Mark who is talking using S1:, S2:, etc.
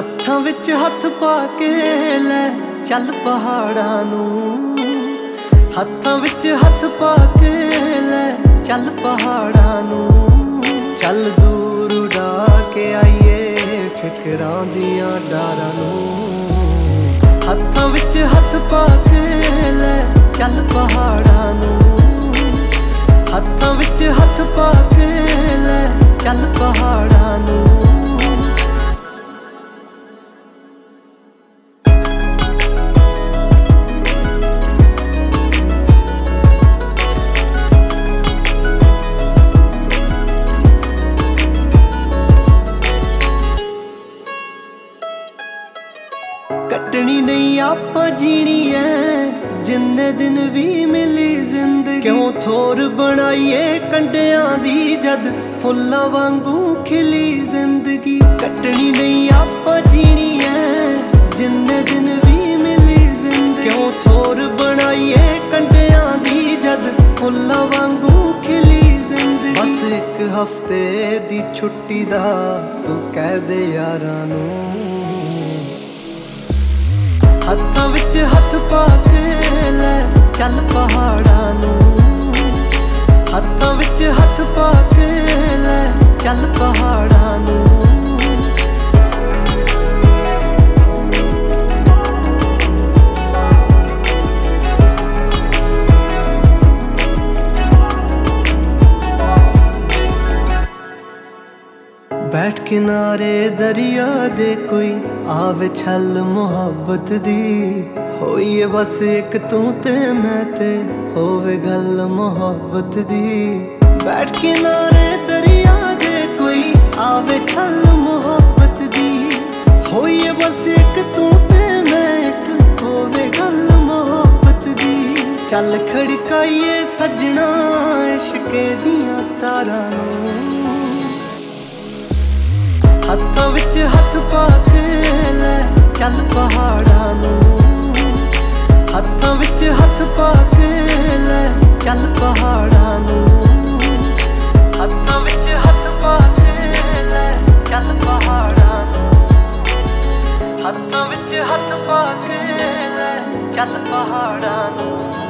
S1: ਹੱਥਾਂ ਵਿੱਚ ਹੱਥ ਪਾ ਕੇ ਲੈ ਚੱਲ ਪਹਾੜਾਂ ਨੂੰ। ਹੱਥਾਂ ਵਿੱਚ ਹੱਥ ਪਾ ਕੇ ਲੈ ਚੱਲ ਪਹਾੜਾਂ ਨੂੰ। ਚੱਲ ਦੂਰ ਉਡਾ ਕੇ ਆਈਏ ਫਿਕਰਾਂ ਦੀਆਂ ਡਾਰਾਂ ਨੂੰ। ਹੱਥਾਂ ਵਿੱਚ ਹੱਥ ਪਾ ਕੇ ਲੈ ਚੱਲ ਪਹਾੜਾਂ ਨੂੰ। ਹੱਥਾਂ ਵਿੱਚ ਹੱਥ ਪਾ ਕੇ ਲੈ ਚੱਲ ਪਹਾੜਾਂ ਨੂੰ। ਕੱਟਣੀ ਨਹੀਂ ਆਪਾਂ ਜੀਣੀ ਐ ਜਿੰਨੇ ਦਿਨ ਵੀ ਮਿਲੀ ਜ਼ਿੰਦਗੀ। ਕਿਉਂ ਥੋਰ ਬਣਾਈਏ ਕੰਡਿਆਂ ਦੀ ਜਦ ਫੁੱਲਾਂ ਵਾਂਗੂ ਖਿਲੀ ਜ਼ਿੰਦਗੀ। ਕੱਟਣੀ ਨਹੀਂ ਆਪਾਂ ਜੀਣੀ ਐ ਜਿੰਨੇ ਦਿਨ ਵੀ ਮਿਲੀ ਜ਼ਿੰਦਗੀ। ਕਿਉਂ ਥੋਰ ਬਣਾਈਏ ਕੰਡਿਆਂ ਦੀ ਜਦ ਫੁੱਲਾਂ ਵਾਂਗੂ ਖਿਲੀ ਜ਼ਿੰਦਗੀ। ਬਸ ਇੱਕ ਹਫ਼ਤੇ ਦੀ ਛੁੱਟੀ ਦਾ ਤੂੰ ਕਹਿ ਦੇ ਯਾਰਾਂ ਨੂੰ। ਹੱਥਾਂ ਵਿੱਚ ਹੱਥ ਪਾ ਕੇ ਲੈ ਚੱਲ ਪਹਾੜਾਂ ਨੂੰ। ਹੱਥਾਂ ਵਿੱਚ ਹੱਥ ਪਾ ਕੇ ਲੈ ਚੱਲ ਪਹਾੜਾਂ ਨੂੰ। बैठ किनारे दरिया दे कोई आवे छल मुहब्बत दी। होइए बस एक तू ते मैं ते होवे गल मुहब्बत दी। बैठ किनारे दरिया दे कोई आवे छल मुहब्बत दी। होइए बस एक तू ते मैं एक होवे गल मुहब्बत दी। चल खड़काइए सजना इश्के दियां तारां नूं। हत्थां विच हत्थ पा के ले चल पहाड़ां नूं। हत्थां विच हत्थ पा के ले चल पहाड़ां नूं। हत्थां विच हत्थ पा के ले चल पहाड़ां नूं। हत्थां विच हत्थ पा के ले चल पहाड़ां नूं।